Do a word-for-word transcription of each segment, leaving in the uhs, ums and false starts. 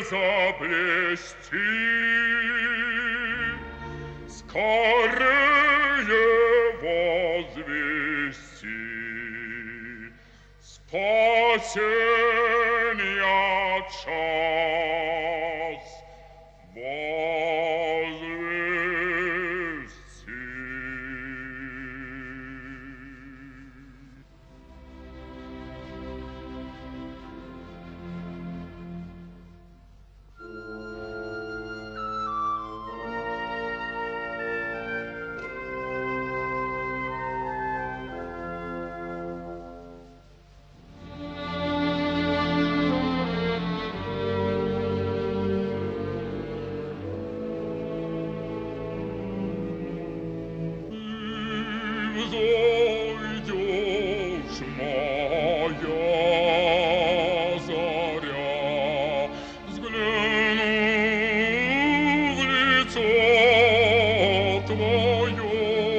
заплести, скорее возвести спасения час возвести. Взойдешь, моя заря, взгляну в лицо твое,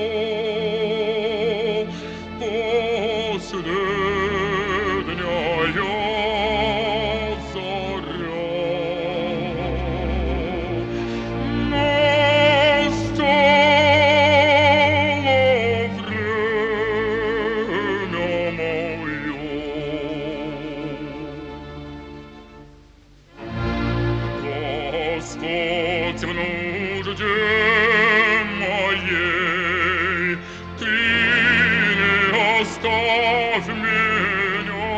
последняя заря. Господь, в нужде моей Ты не оставь меня,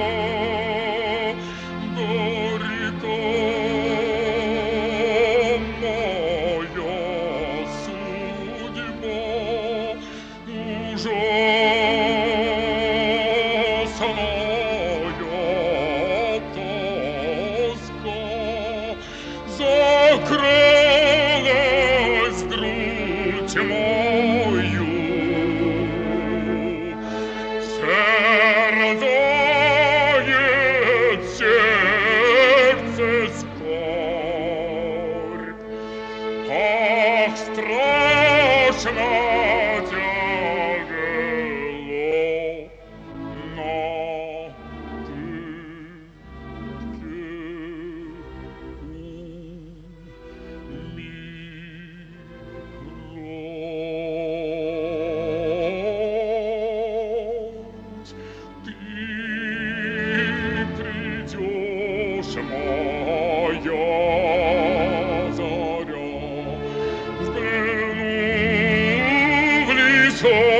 горько моя судьба, ужасная тоска. Закрылась грудь мою, терзает сердце скорбь. Ах, страшно тяжело на моя заря, взгляну в лицо